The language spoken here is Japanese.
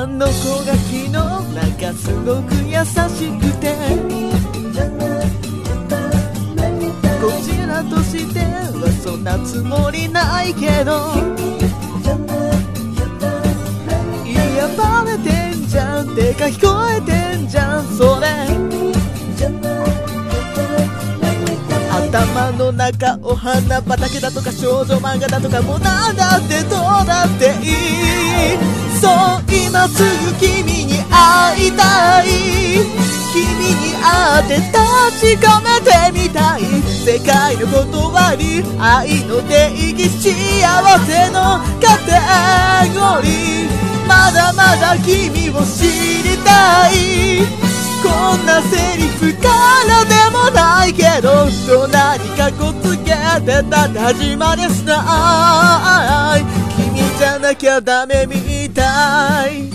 あの子が昨日なんかすごく優しくて、こちらとしてはそんなつもりないけど、いやバレてんじゃん、てか聞こえてんじゃんそれ。頭の中お花畑だとか少女漫画だとかもうなんだってどうだっていい。そう今すぐ君に会いたい、君に会って確かめてみたい。世界の断り愛の定義幸せのカテゴリー、まだまだ君を知りたい。こんなセリフからでもないけど、何かこつけてた始まりですない。君じゃなきゃダメみたい。